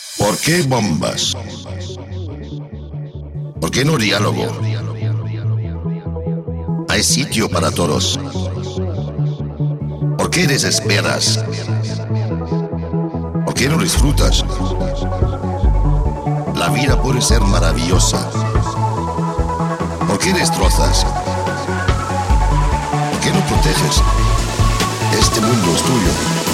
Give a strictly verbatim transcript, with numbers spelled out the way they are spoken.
¿Por qué bombas? ¿Por qué no diálogo? Hay sitio para todos. ¿Por qué desesperas? ¿Por qué no disfrutas? La vida puede ser maravillosa. ¿Por qué destrozas? ¿Por qué no proteges? Este mundo es tuyo.